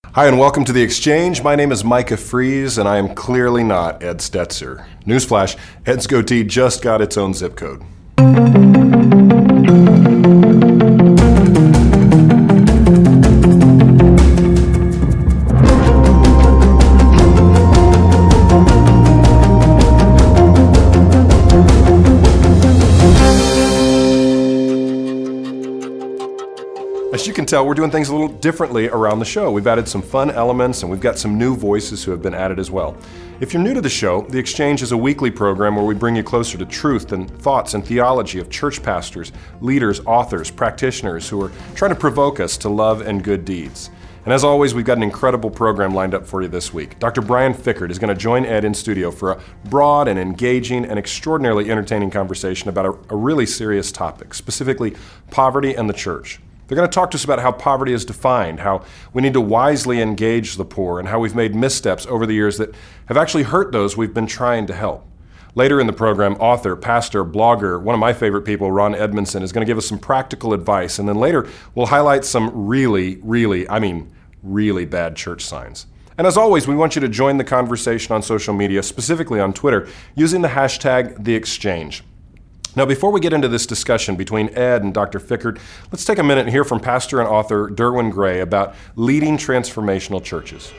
Hi, and welcome to The Exchange. My name is Micah Fries, and I am clearly not Ed Stetzer. Newsflash, Ed's goatee just got its own zip code. As you can tell, we're doing things a little differently around the show. We've added some fun elements, and we've got some new voices who have been added as well. If you're new to the show, The Exchange is a weekly program where we bring you closer to truth and thoughts and theology of church pastors, leaders, authors, practitioners who are trying to provoke us to love and good deeds. And as always, we've got an incredible program lined up for you this week. Dr. Brian Fikkert is going to join Ed in studio for a broad and engaging and extraordinarily entertaining conversation about a really serious topic, specifically poverty and the church. They're going to talk to us about how poverty is defined, how we need to wisely engage the poor, and how we've made missteps over the years that have actually hurt those we've been trying to help. Later in the program, author, pastor, blogger, one of my favorite people, Ron Edmondson, is going to give us some practical advice. And then later, we'll highlight some really bad church signs. And as always, we want you to join the conversation on social media, specifically on Twitter, using the hashtag #TheExchange. Now, before we get into this discussion between Ed and Dr. Fikkert, let's take a minute and hear from pastor and author Derwin Gray about leading transformational churches.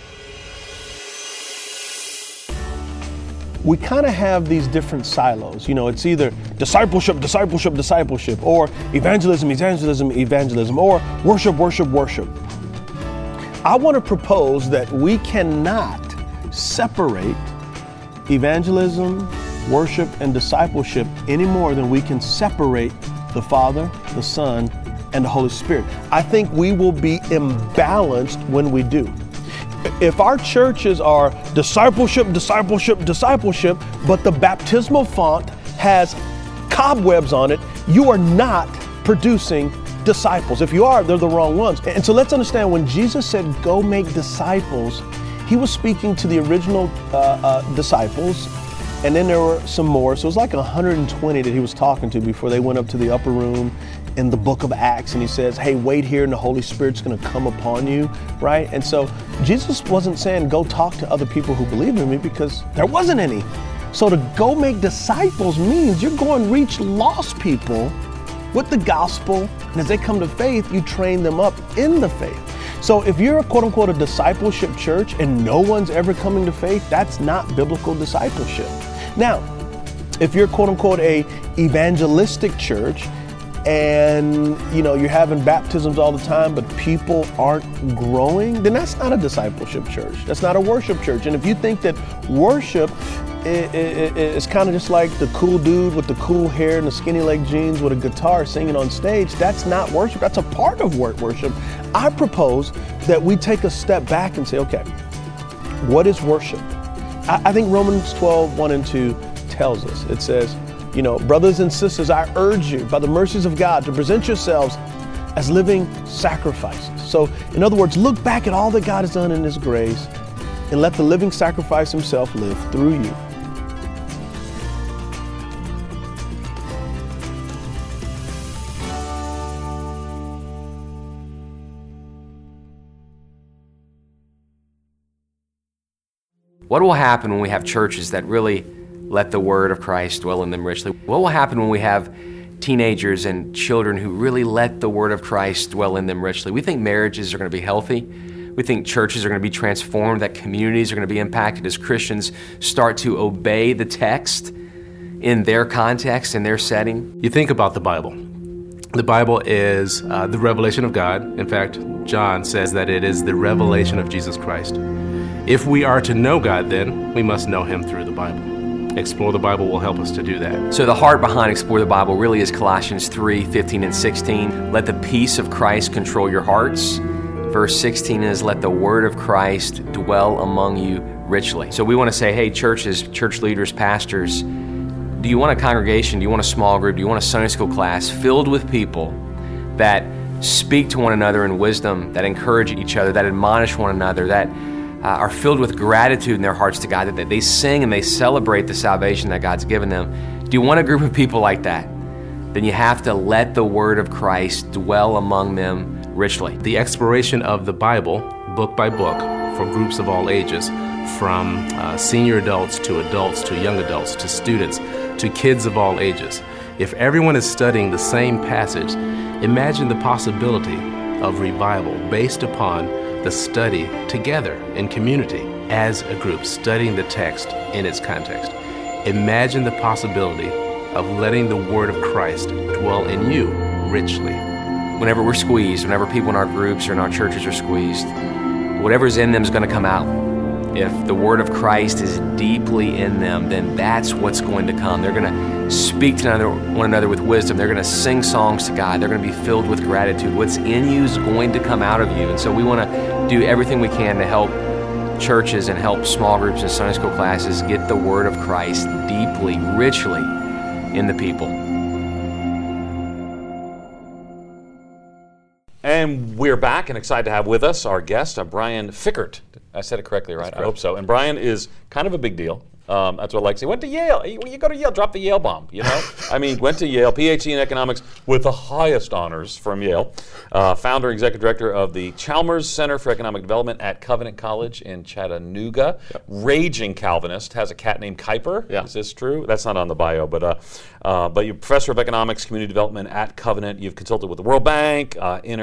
We kind of have these different silos. You know, it's either discipleship, or evangelism, or worship. I want to propose that we cannot separate evangelism, worship, and discipleship any more than we can separate the Father, the Son, and the Holy Spirit. I think we will be imbalanced when we do. If our churches are discipleship, but the baptismal font has cobwebs on it, you are not producing disciples. If you are, they're the wrong ones. And so let's understand, when Jesus said, go make disciples, he was speaking to the original disciples. And then there were some more. So it was like 120 that he was talking to before they went up to the upper room in the book of Acts. And he says, hey, wait here and the Holy Spirit's going to come upon you, right? And so Jesus wasn't saying go talk to other people who believe in me, because there wasn't any. So to go make disciples means you're going to reach lost people with the gospel. And as they come to faith, you train them up in the faith. So if you're a quote unquote a discipleship church and no one's ever coming to faith, that's not biblical discipleship. Now, if you're quote unquote a evangelistic church and you're having baptisms all the time, but people aren't growing, then that's not a discipleship church. That's not a worship church. And if you think that worship is kind of just like the cool dude with the cool hair and the skinny leg jeans with a guitar singing on stage, that's not worship. That's a part of worship. I propose that we take a step back and say, okay, what is worship? I think Romans 12:1-2 tells us. It says, brothers and sisters, I urge you by the mercies of God to present yourselves as living sacrifices. So in other words, look back at all that God has done in His grace and let the living sacrifice Himself live through you. What will happen when we have churches that really let the word of Christ dwell in them richly? What will happen when we have teenagers and children who really let the word of Christ dwell in them richly? We think marriages are going to be healthy. We think churches are going to be transformed, that communities are going to be impacted as Christians start to obey the text in their context, in their setting. You think about the Bible. The Bible is the revelation of God. In fact, John says that it is the revelation of Jesus Christ. If we are to know God, then we must know Him through the Bible. Explore the Bible will help us to do that. So the heart behind Explore the Bible really is Colossians 3:15 and 16. Let the peace of Christ control your hearts. Verse 16 is, let the word of Christ dwell among you richly. So we want to say, hey, churches, church leaders, pastors, do you want a congregation? Do you want a small group? Do you want a Sunday school class filled with people that speak to one another in wisdom, that encourage each other, that admonish one another, that are filled with gratitude in their hearts to God, that they sing and they celebrate the salvation that God's given them? Do you want a group of people like that? Then you have to let the word of Christ dwell among them richly. The exploration of the Bible book by book, for groups of all ages, from senior adults to young adults to students to kids of all ages. If everyone is studying the same passage, imagine the possibility of revival based upon the study together in community as a group, studying the text in its context. Imagine the possibility of letting the word of Christ dwell in you richly. Whenever we're squeezed, whenever people in our groups or in our churches are squeezed, whatever's in them is going to come out. If the word of Christ is deeply in them, then that's what's going to come. They're going to speak to one another with wisdom. They're going to sing songs to God. They're going to be filled with gratitude. What's in you is going to come out of you. And so we want to do everything we can to help churches and help small groups and Sunday school classes get the word of Christ deeply, richly in the people. And we're back and excited to have with us our guest, Brian Fikkert. I said it correctly, right? I hope so. And Brian is kind of a big deal. That's what I like to say. Went to Yale. When you go to Yale, drop the Yale bomb, you know? I mean, went to Yale, PhD in economics with the highest honors from Yale. Founder and executive director of the Chalmers Center for Economic Development at Covenant College in Chattanooga. Yep. Raging Calvinist, has a cat named Kuiper. Yeah. Is this true? That's not on the bio, but you're professor of economics, community development at Covenant. You've consulted with the World Bank,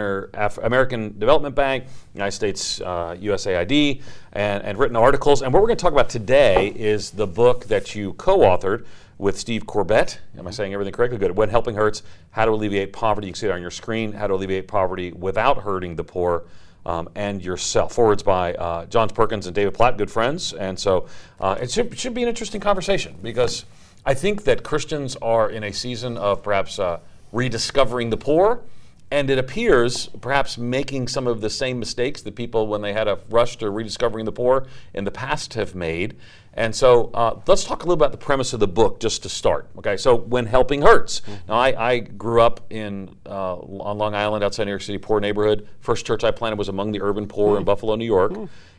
American Development Bank, United States USAID, and written articles. And what we're going to talk about today is the book that you co-authored with Steve Corbett. Am I saying everything correctly? Good. When Helping Hurts, How to Alleviate Poverty. You can see it on your screen. How to Alleviate Poverty Without Hurting the Poor and Yourself. Forwards by John Perkins and David Platt, good friends. And so it should be an interesting conversation, because I think that Christians are in a season of perhaps rediscovering the poor, and it appears perhaps making some of the same mistakes that people, when they had a rush to rediscovering the poor in the past, have made. And so let's talk a little about the premise of the book just to start. Okay, so When Helping Hurts. Mm-hmm. Now, I grew up on Long Island, outside New York City, poor neighborhood. First church I planted was among the urban poor in Buffalo, New York.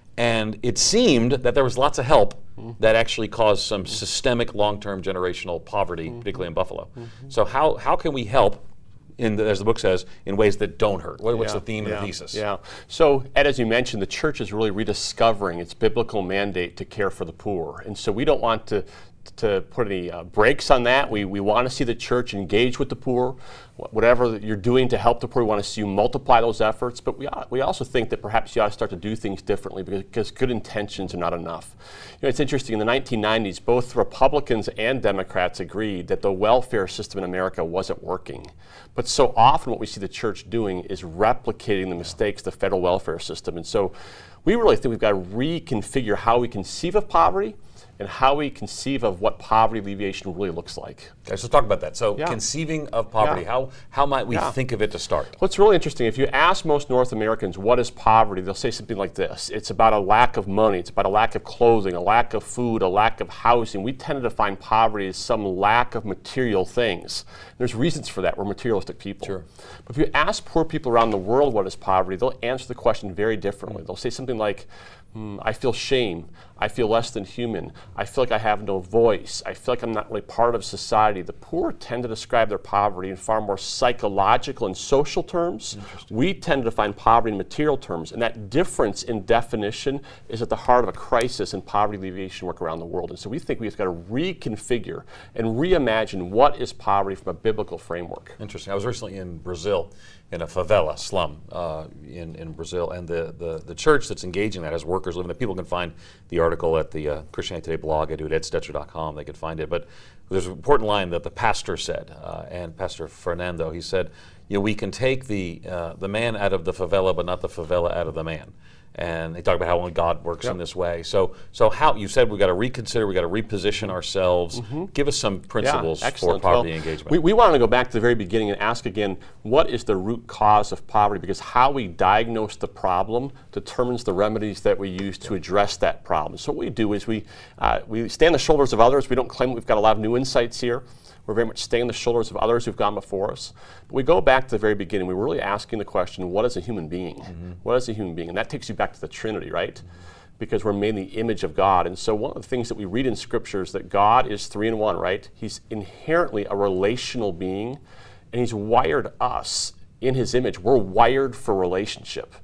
And it seemed that there was lots of help that actually caused some systemic long-term generational poverty, particularly in Buffalo. So how can we help, as the book says, in ways that don't hurt? What's the theme and the thesis? Yeah. So, Ed, as you mentioned, the church is really rediscovering its biblical mandate to care for the poor. And so we don't want to put any brakes on that. We want to see the church engage with the poor. Whatever you're doing to help the poor, we want to see you multiply those efforts. But we also think that perhaps you ought to start to do things differently, because good intentions are not enough. You know, it's interesting, in the 1990s, both Republicans and Democrats agreed that the welfare system in America wasn't working. But so often what we see the church doing is replicating the mistakes of the federal welfare system. And so we really think we've got to reconfigure how we conceive of poverty and how we conceive of what poverty alleviation really looks like. Okay, so talk about that. So conceiving of poverty, how might we think of it to start? What's really interesting, if you ask most North Americans what is poverty, they'll say something like this. It's about a lack of money, it's about a lack of clothing, a lack of food, a lack of housing. We tend to define poverty as some lack of material things. There's reasons for that. We're materialistic people. Sure. But if you ask poor people around the world what is poverty, they'll answer the question very differently. They'll say something like, I feel shame. I feel less than human. I feel like I have no voice. I feel like I'm not really part of society. The poor tend to describe their poverty in far more psychological and social terms. We tend to define poverty in material terms, and that difference in definition is at the heart of a crisis in poverty alleviation work around the world. And so we think we've got to reconfigure and reimagine what is poverty from a biblical framework. Interesting. I was recently in Brazil, in a favela slum in Brazil, and the church that's engaging that has workers living there. People can find the article at the Christianity Today blog. I do it at edstetzer.com. They can find it. But there's an important line that the pastor said, and Pastor Fernando, he said, we can take the man out of the favela, but not the favela out of the man. And they talk about how only God works in this way. So how you said we've got to reconsider, we've got to reposition ourselves. Give us some principles for poverty engagement. We want to go back to the very beginning and ask again, what is the root cause of poverty? Because how we diagnose the problem determines the remedies that we use to address that problem. So what we do is we stand on the shoulders of others. We don't claim we've got a lot of new insights here. We're very much staying on the shoulders of others who've gone before us. But we go back to the very beginning. We're really asking the question, what is a human being? What is a human being? And that takes you back to the Trinity, right? Because we're made in the image of God. And so one of the things that we read in Scripture is that God is 3 in 1, right? He's inherently a relational being, and He's wired us in His image. We're wired for relationship.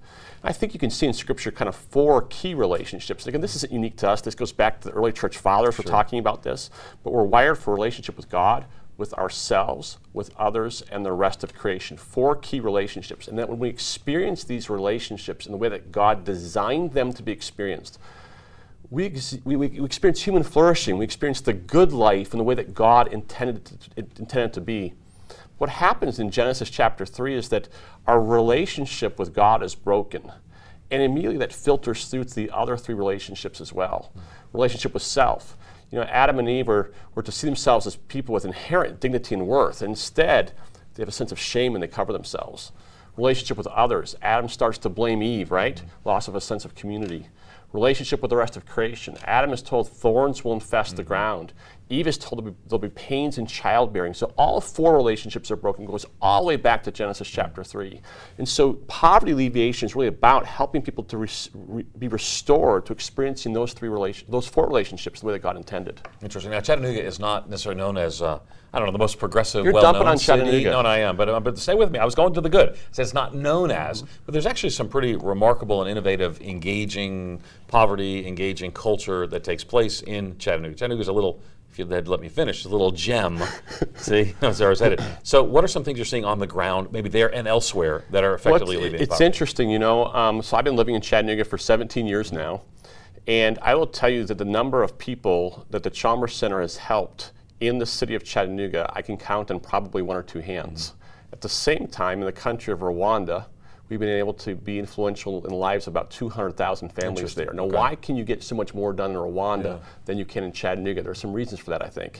I think you can see in Scripture kind of 4 key relationships. Again, this isn't unique to us. This goes back to the early church fathers. We're talking about this. But we're wired for a relationship with God, with ourselves, with others, and the rest of creation. 4 key relationships. And that when we experience these relationships in the way that God designed them to be experienced, we experience human flourishing. We experience the good life in the way that God intended it to be. What happens in Genesis chapter 3 is that our relationship with God is broken. And immediately that filters through to the other 3 relationships as well. Relationship with self. Adam and Eve were to see themselves as people with inherent dignity and worth. Instead, they have a sense of shame and they cover themselves. Relationship with others. Adam starts to blame Eve, right? Loss of a sense of community. Relationship with the rest of creation. Adam is told thorns will infest the ground. Eve is told there'll be pains in childbearing. So all 4 relationships are broken. It goes all the way back to Genesis chapter 3. And so poverty alleviation is really about helping people to be restored to experiencing those 4 relationships the way that God intended. Interesting. Now, Chattanooga is not necessarily known as, the most progressive, You're well-known dumping on city. Chattanooga. No, I am. But stay with me. I was going to the good. So it's not known as, but there's actually some pretty remarkable and innovative, engaging engaging culture that takes place in Chattanooga. Chattanooga's a little, if you'd let me finish, a little gem. See, that's where I was headed. So what are some things you're seeing on the ground, maybe there and elsewhere, that are effectively alleviating It's poverty? interesting, so I've been living in Chattanooga for 17 years now, and I will tell you that the number of people that the Chalmers Center has helped in the city of Chattanooga, I can count on probably 1 or 2 hands. At the same time, in the country of Rwanda, we've been able to be influential in the lives of about 200,000 families there. Now, why can you get so much more done in Rwanda than you can in Chattanooga? There are some reasons for that, I think.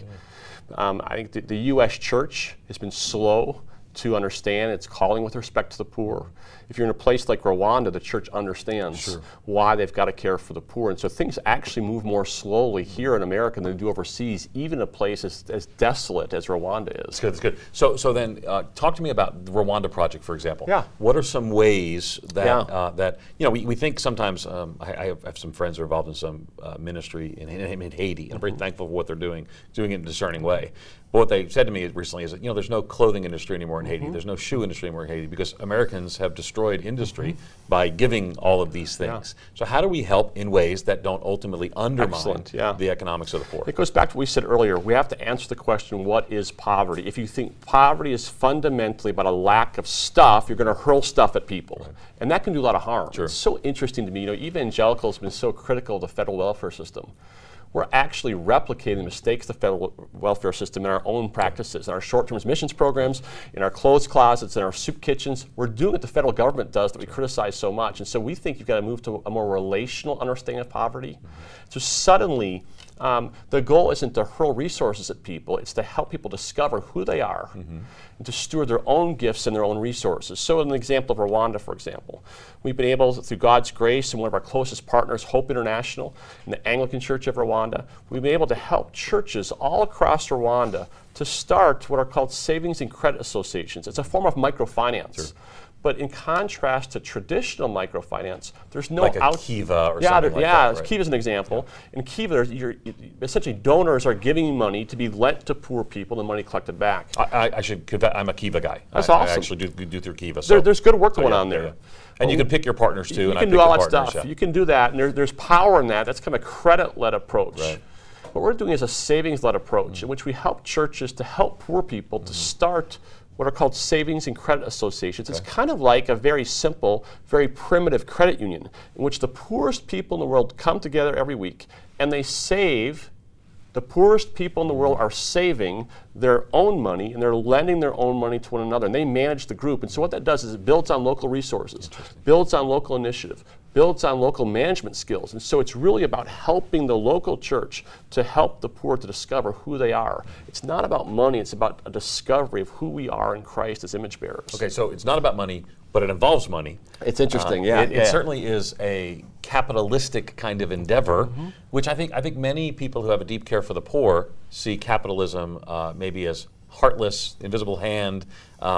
I think the U.S. church has been slow to understand its calling with respect to the poor. If you're in a place like Rwanda, the church understands why they've got to care for the poor. And so things actually move more slowly here in America than they do overseas, even in a place as desolate as Rwanda is. That's good. So then, talk to me about the Rwanda project, for example. Yeah. What are some ways that we think sometimes? I have some friends who are involved in some ministry in Haiti, and I'm very thankful for what they're doing it in a discerning way. But what they said to me recently is that there's no clothing industry anymore in Haiti. There's no shoe industry anymore in Haiti because Americans have destroyed industry by giving all of these things. So how do we help in ways that don't ultimately undermine the economics of the poor? It goes back to what we said earlier. We have to answer the question, what is poverty? If you think poverty is fundamentally about a lack of stuff, you're going to hurl stuff at people. And that can do a lot of harm. It's so interesting to me. Evangelicals have been so critical of the federal welfare system. We're actually replicating the mistakes of the federal welfare system in our own practices, in our short-term missions programs, in our clothes closets, in our soup kitchens. We're doing what the federal government does that we criticize so much. And so we think you've got to move to a more relational understanding of poverty. So suddenly, the goal isn't to hurl resources at people, it's to help people discover who they are and to steward their own gifts and their own resources. So in the example of Rwanda, for example, we've been able, through God's grace and one of our closest partners, Hope International, and the Anglican Church of Rwanda, we've been able to help churches all across Rwanda to start what are called savings and credit associations. It's a form of microfinance. But in contrast to traditional microfinance, there's no like a Kiva or something like that. Right? Kiva is an example. In Kiva, essentially donors are giving money to be lent to poor people and money collected back. I should confess, I'm a Kiva guy. That's awesome. I actually do through Kiva. So there's good work going on there. And you can pick your partners too. You can do all that stuff. You can do that, and there's power in that. That's kind of a credit-led approach. Right. What we're doing is a savings-led approach in which we help churches to help poor people to start what are called savings and credit associations. It's kind of like a very simple, very primitive credit union in which the poorest people in the world come together every week and they save. The poorest people in the world are saving their own money and they're lending their own money to one another, and they manage the group. And so what that does is it builds on local resources, builds on local initiative, builds on local management skills. And so it's really about helping the local church to help the poor to discover who they are. It's not about money, it's about a discovery of who we are in Christ as image bearers. Okay, so it's not about money, but it involves money. It's interesting, It certainly is a capitalistic kind of endeavor, which I think many people who have a deep care for the poor see capitalism maybe as heartless, invisible hand,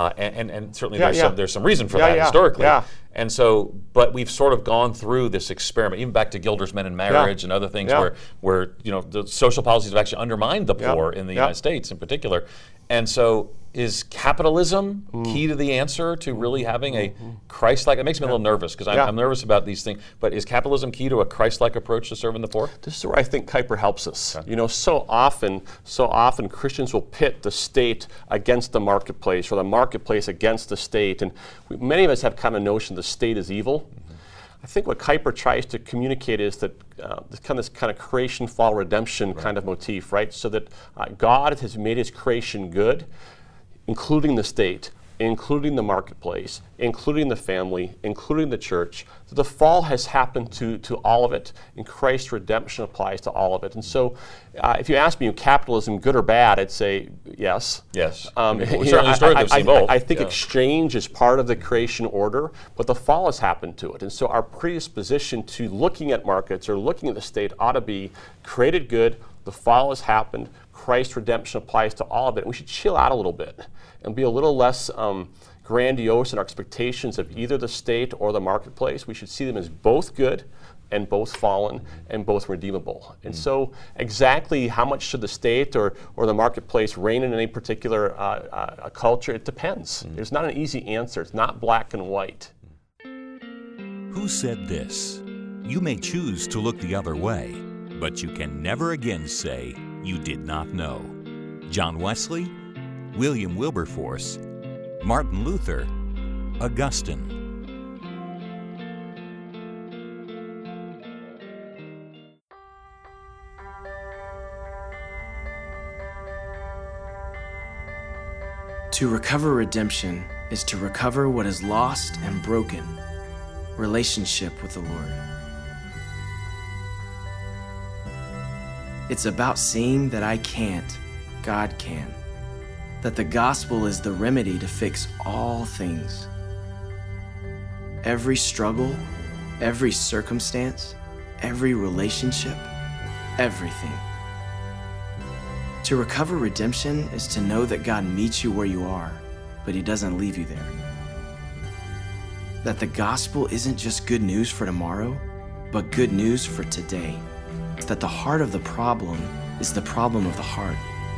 and certainly there's some reason for that historically. And so, but we've sort of gone through this experiment, even back to Gilder's Men in Marriage and other things where the social policies have actually undermined the poor in the United States in particular. And so is capitalism key to the answer to really having a Christ-like? It makes me a little nervous because I'm nervous about these things. But is capitalism key to a Christ-like approach to serving the poor? This is where I think Kuyper helps us. Okay. You know, so often Christians will pit the state against the marketplace, or the marketplace against the state, and many of us have kind of a notion the state is evil. I think what Kuyper tries to communicate is that this kind of creation, fall, redemption kind of motif, right? So that God has made His creation good, including the state, including the marketplace, including the family, including the church. So the fall has happened to all of it, and Christ's redemption applies to all of it. And so if you ask me, capitalism, good or bad, I'd say yes. Yes. I think exchange is part of the creation order, but the fall has happened to it. And so our predisposition to looking at markets or looking at the state ought to be created good, the fall has happened, Christ's redemption applies to all of it. And we should chill out a little bit and be a little less grandiose in our expectations of either the state or the marketplace. We should see them as both good and both fallen and both redeemable. And so exactly how much should the state or the marketplace reign in any particular culture, it depends. There's not an easy answer. It's not black and white. Who said this? You may choose to look the other way, but you can never again say you did not know. John Wesley, William Wilberforce, Martin Luther, Augustine. To recover redemption is to recover what is lost and broken, relationship with the Lord. It's about seeing that I can't, God can. That the gospel is the remedy to fix all things. Every struggle, every circumstance, every relationship, everything. To recover redemption is to know that God meets you where you are, but He doesn't leave you there. That the gospel isn't just good news for tomorrow, but good news for today. It's that the heart of the problem is the problem of the heart.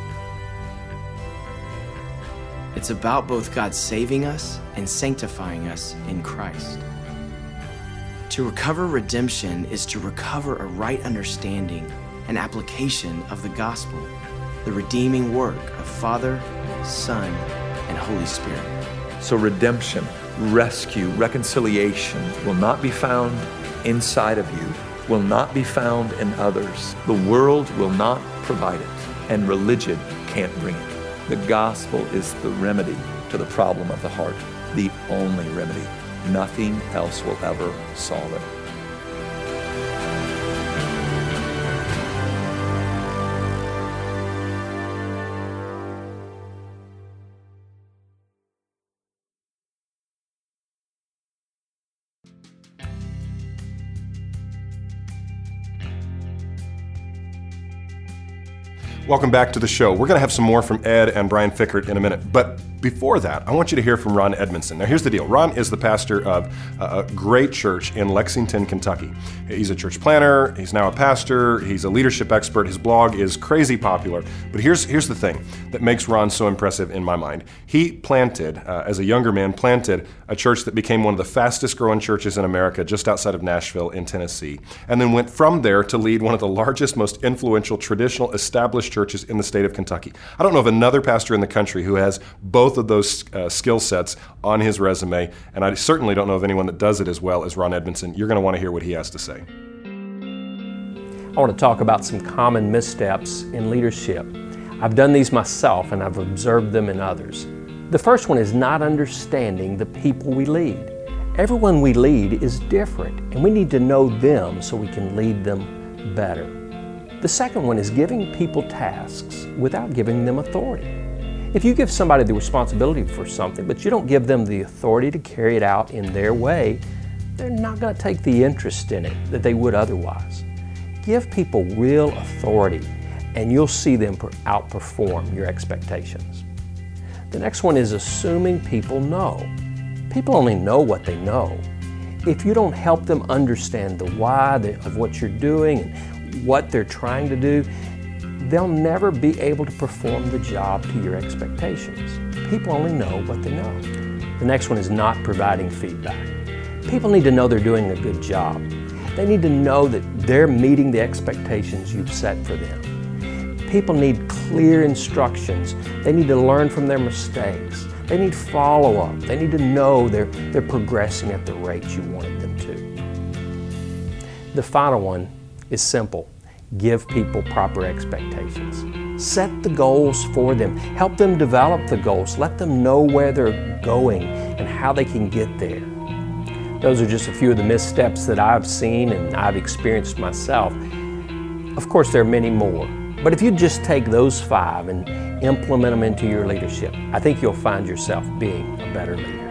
It's about both God saving us and sanctifying us in Christ. To recover redemption is to recover a right understanding and application of the gospel, the redeeming work of Father, Son, and Holy Spirit. So redemption, rescue, reconciliation will not be found inside of you, will not be found in others. The world will not provide it, and religion can't bring it. The gospel is the remedy to the problem of the heart, the only remedy. Nothing else will ever solve it. Welcome back to the show. We're going to have some more from Ed and Brian Fikkert in a minute. But before that, I want you to hear from Ron Edmondson. Now, here's the deal. Ron is the pastor of a great church in Lexington, Kentucky. He's a church planner. He's now a pastor. He's a leadership expert. His blog is crazy popular. But here's the thing that makes Ron so impressive in my mind. He planted, as a younger man, a church that became one of the fastest growing churches in America just outside of Nashville in Tennessee. And then went from there to lead one of the largest, most influential, traditional, established churches in the state of Kentucky. I don't know of another pastor in the country who has both of those skill sets on his resume, and I certainly don't know of anyone that does it as well as Ron Edmondson. You're going to want to hear what he has to say. I want to talk about some common missteps in leadership. I've done these myself and I've observed them in others. The first one is not understanding the people we lead. Everyone we lead is different, and we need to know them so we can lead them better. The second one is giving people tasks without giving them authority. If you give somebody the responsibility for something, but you don't give them the authority to carry it out in their way, they're not going to take the interest in it that they would otherwise. Give people real authority, and you'll see them outperform your expectations. The next one is assuming people know. People only know what they know. If you don't help them understand the why of what you're doing and what they're trying to do, they'll never be able to perform the job to your expectations. People only know what they know. The next one is not providing feedback. People need to know they're doing a good job. They need to know that they're meeting the expectations you've set for them. People need clear instructions. They need to learn from their mistakes. They need follow-up. They need to know they're progressing at the rate you wanted them to. The final one is simple. Give people proper expectations. Set the goals for them. Help them develop the goals. Let them know where they're going and how they can get there. Those are just a few of the missteps that I've seen and I've experienced myself. Of course, there are many more. But if you just take those 5 and implement them into your leadership, I think you'll find yourself being a better leader.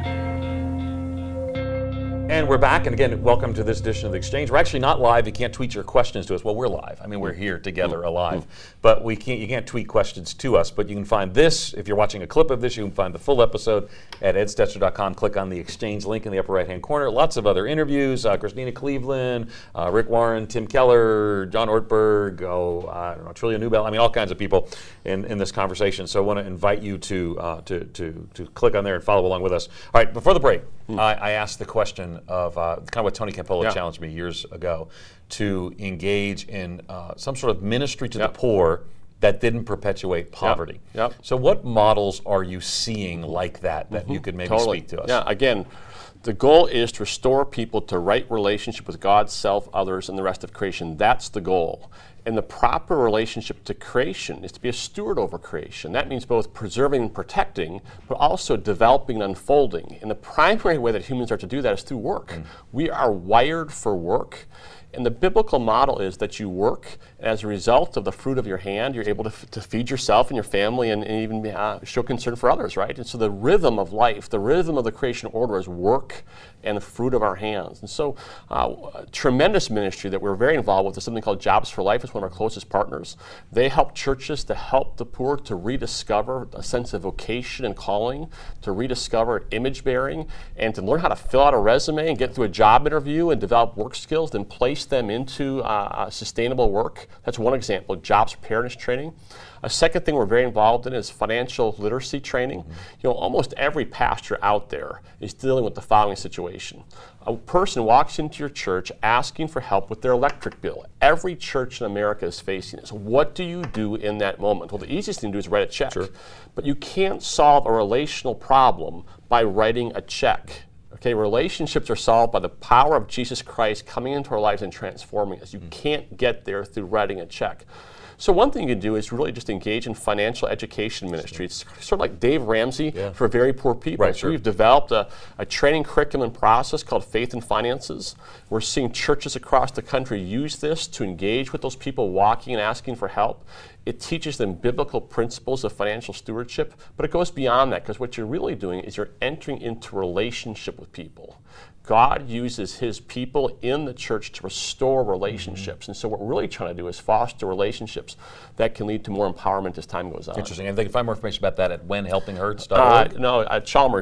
And we're back, and again, welcome to this edition of The Exchange. We're actually not live. You can't tweet your questions to us. Well, we're live. I mean, we're here together, alive. But you can't tweet questions to us. But you can find this, if you're watching a clip of this, you can find the full episode at edstetzer.com. Click on the Exchange link in the upper right-hand corner. Lots of other interviews, Christina Cleveland, Rick Warren, Tim Keller, John Ortberg, I don't know, Trillia Newbell. I mean, all kinds of people in this conversation. So I want to invite you to click on there and follow along with us. All right, before the break, I asked the question of kind of what Tony Campolo challenged me years ago, to engage in some sort of ministry to the poor that didn't perpetuate poverty. So what models are you seeing like that you could maybe speak to us? Yeah, again, the goal is to restore people to right relationship with God, self, others, and the rest of creation. That's the goal. And the proper relationship to creation is to be a steward over creation. That means both preserving and protecting, but also developing and unfolding. And the primary way that humans are to do that is through work. We are wired for work. And the biblical model is that you work, and as a result of the fruit of your hand, you're able to feed yourself and your family and even show concern for others, right? And so the rhythm of life, the rhythm of the creation order is work and the fruit of our hands. And so tremendous ministry that we're very involved with is something called Jobs for Life. It's one of our closest partners. They help churches to help the poor to rediscover a sense of vocation and calling, to rediscover image bearing, and to learn how to fill out a resume and get through a job interview and develop work skills, then place them into sustainable work. That's one example, jobs preparedness training. A second thing we're very involved in is financial literacy training. You know, almost every pastor out there is dealing with the following situation. A person walks into your church asking for help with their electric bill. Every church in America is facing this. What do you do in that moment? Well, the easiest thing to do is write a check. But you can't solve a relational problem by writing a check. Okay, relationships are solved by the power of Jesus Christ coming into our lives and transforming us. You can't get there through writing a check. So one thing you can do is really just engage in financial education ministry. It's sort of like Dave Ramsey for very poor people. So we've developed a training curriculum and process called Faith and Finances. We're seeing churches across the country use this to engage with those people walking and asking for help. It teaches them biblical principles of financial stewardship, but it goes beyond that, because what you're really doing is you're entering into relationship with people. God uses his people in the church to restore relationships. And so what we're really trying to do is foster relationships that can lead to more empowerment as time goes on. Interesting. And they can find more information about that at whenhelpinghurts.org? No, at Chalmers,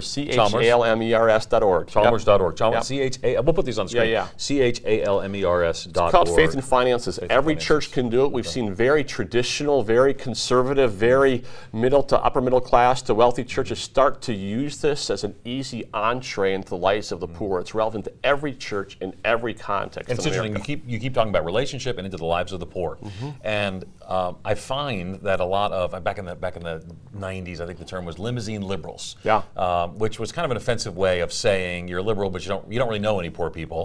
CHALMERS.org. Chalmers.org. We'll put these on the screen. CHALMERS.org. It's called Faith and Finances. Every church can do it. We've seen very traditional, very conservative, very middle to upper middle class to wealthy churches start to use this as an easy entree into the lives of the poor. It's relevant to every church in every context. And it's interesting. You keep talking about relationship and into the lives of the poor, and I find that a lot of back in the 90s, I think the term was limousine liberals, which was kind of an offensive way of saying you're liberal, but you don't really know any poor people.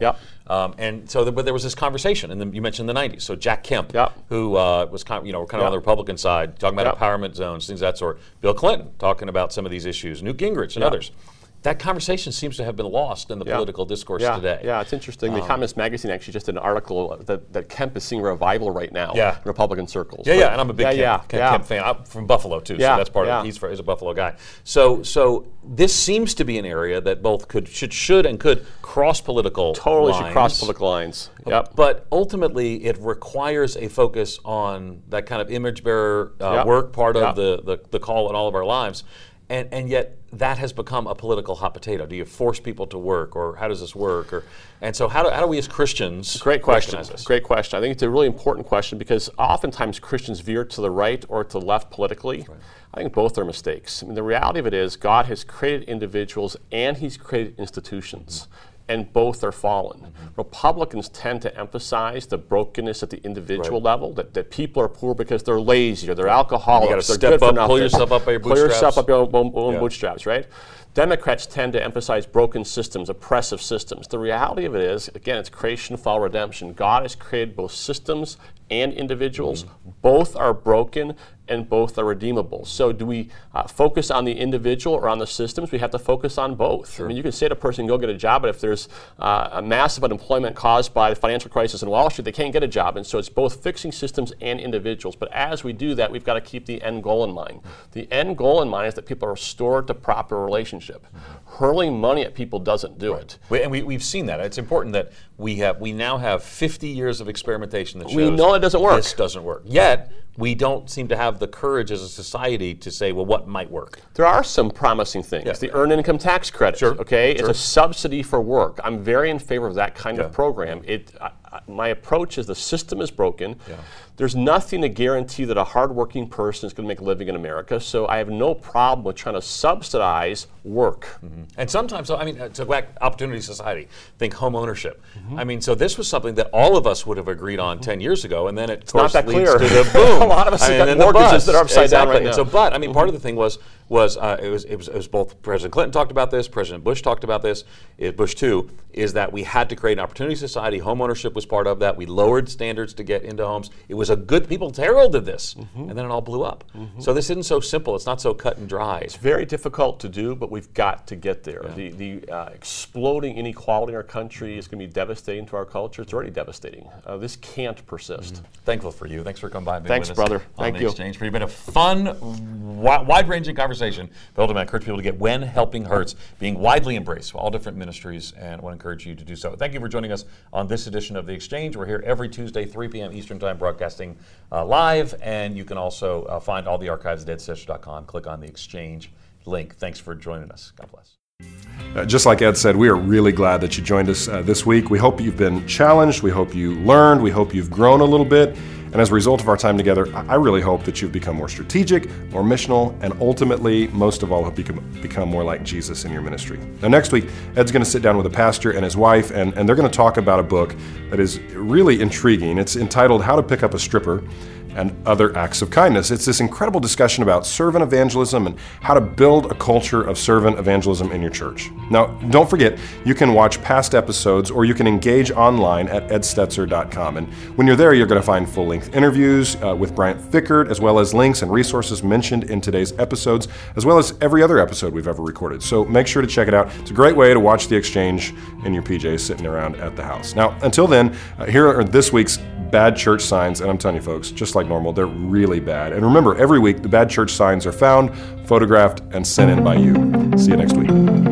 And so, but there was this conversation, and then you mentioned the 90s. So Jack Kemp, who was kind of on the Republican side, talking about empowerment zones, things of that sort. Bill Clinton talking about some of these issues. Newt Gingrich and others. That conversation seems to have been lost in the political discourse today. Yeah, it's interesting. The Economist magazine actually just did an article that Kemp is seeing revival right now in Republican circles. And I'm a big Kemp fan. I'm from Buffalo too, so that's part of it. He's a Buffalo guy. So this seems to be an area that both should and could cross political lines. Totally should cross political lines. But ultimately, it requires a focus on that kind of image bearer work, part of the call in all of our lives. And yet that has become a political hot potato. Do you force people to work, or how does this work? And so how do we as Christians Great question. recognize this? Great question. I think it's a really important question because oftentimes Christians veer to the right or to the left politically. Right. I think both are mistakes. I mean, the reality of it is God has created individuals and He's created institutions. And both are fallen. Republicans tend to emphasize the brokenness at the individual level, that people are poor because they're lazy or they're alcoholics. You got to step up, pull yourself up by your bootstraps. Pull yourself up by your own bootstraps, right? Democrats tend to emphasize broken systems, oppressive systems. The reality of it is, again, it's creation, fall, redemption. God has created both systems and individuals. Both are broken and both are redeemable. So do we focus on the individual or on the systems? We have to focus on both. Sure. I mean, you can say to a person, go get a job, but if there's a massive unemployment caused by the financial crisis in Wall Street, they can't get a job. And so it's both fixing systems and individuals. But as we do that, we've got to keep the end goal in mind. The end goal in mind is that people are restored to proper relationship. Hurling money at people doesn't do it. And we've seen that. It's important that we now have 50 years of experimentation that shows we know it doesn't work. This doesn't work. Yet, we don't seem to have the courage as a society to say, well, what might work? There are some promising things. Yeah. The Earned Income Tax Credit, okay? It's a subsidy for work. I'm very in favor of that kind of program. My approach is the system is broken. Yeah. There's nothing to guarantee that a hardworking person is going to make a living in America, so I have no problem with trying to subsidize work. And sometimes, so back Opportunity Society, think home ownership. I mean, so this was something that all of us would have agreed on 10 years ago, and then it not that leads clear. to the boom. A lot of us have got mortgages that are upside down right now. And so, part of the thing was it was both President Clinton talked about this, President Bush talked about this, Bush too, is that we had to create an Opportunity Society. Home ownership was part of that. We lowered standards to get into homes. It was a good, people heralded this, and then it all blew up. So this isn't so simple. It's not so cut and dry. It's very difficult to do, but we've got to get there. Yeah. The exploding inequality in our country is going to be devastating to our culture. It's already devastating. This can't persist. Thankful for you. Thanks for coming by and being Thanks, with us brother. on Thank The you. Exchange. For you've been a fun, wide-ranging conversation. But ultimately, I encourage people to get When Helping Hurts being widely embraced by all different ministries, and I want to encourage you to do so. Thank you for joining us on this edition of The Exchange. We're here every Tuesday, 3 p.m. Eastern Time, broadcasting live, and you can also find all the archives at edstetzer.com. Click on the Exchange link. Thanks for joining us. God bless. Just like Ed said, we are really glad that you joined us this week. We hope you've been challenged. We hope you learned. We hope you've grown a little bit. And as a result of our time together, I really hope that you've become more strategic, more missional, and ultimately, most of all, have become more like Jesus in your ministry. Now, next week, Ed's going to sit down with a pastor and his wife, and they're going to talk about a book that is really intriguing. It's entitled How to Pick Up a Stripper and Other Acts of Kindness. It's this incredible discussion about servant evangelism and how to build a culture of servant evangelism in your church. Now, don't forget, you can watch past episodes or you can engage online at edstetzer.com. And when you're there, you're going to find full-length interviews with Bryant Fickert, as well as links and resources mentioned in today's episodes, as well as every other episode we've ever recorded. So make sure to check it out. It's a great way to watch The Exchange in your PJs sitting around at the house. Now, until then, here are this week's bad church signs, and I'm telling you folks, just like normal, they're really bad. And remember, every week the bad church signs are found, photographed, and sent in by you. See you next week.